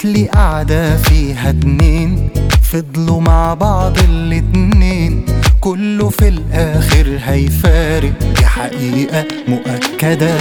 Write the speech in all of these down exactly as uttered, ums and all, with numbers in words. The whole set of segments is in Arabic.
جاتلي قعدة فيها اتنين فضلوا مع بعض الاتنين، كله في الآخر هيفارق، دي حقيقة مؤكدة.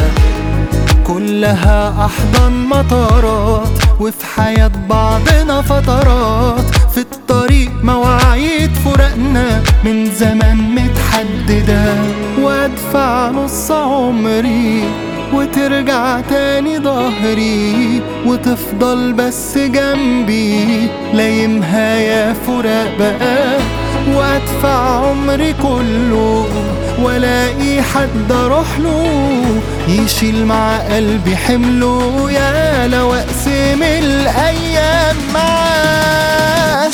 كلها أحضان مطارات، وفي حياة بعضنا فترات، في الطريق مواعيد فراقنا من زمان متحددة. وأدفع نص عمري وترجع تاني ظهري، وتفضل بس جنبي لايمها يا فراق بقى. وأدفع عمري كله ولاقي حد اروح له يشيل مع قلبي حمله، يا لو اقسم الايام معاه.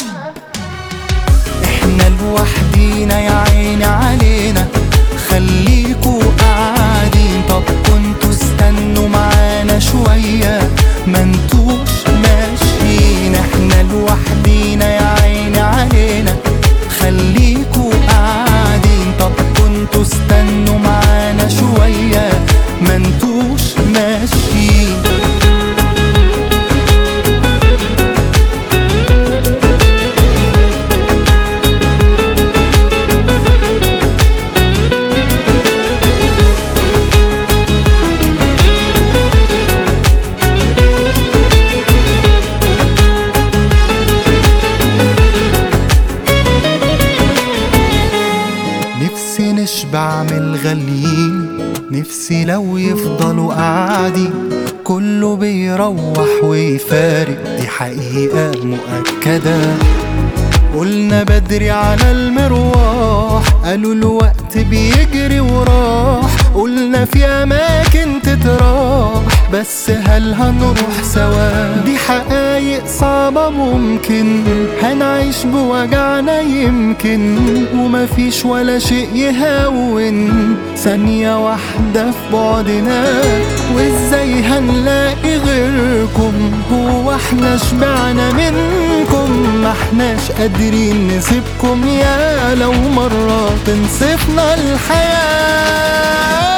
احنا لوحدينا يا عيني علينا، خليكوا قاعدين، طب كنتوا استنوا معانا شوية ما انتوش ماشيين. احنا لوحدينا يا عيني علينا، خليكوا قاعدين، طب كنتوا استنوا معانا شوية ما انتوش ماشيين. نفسي نشبع من الغاليين، نفسي لو يفضلوا قاعدين، كله بيروح ويفارق، دي حقيقة مؤكدة. قلنا بدري على المروح، قالوا الوقت بيجري وراح، قلنا في أماكن تتراح، بس هل هنروح سوا؟ دي حقايق صعبة ممكن هنعيش بوجعنا يمكن، ومفيش ولا شيء يهون ثانية واحدة في بعدنا. وازاي هنلاقي غيركم؟ هو احنا شبعنا منكم؟ ما احناش قادرين نسيبكم، يا لو مرة تنصفنا الحياة.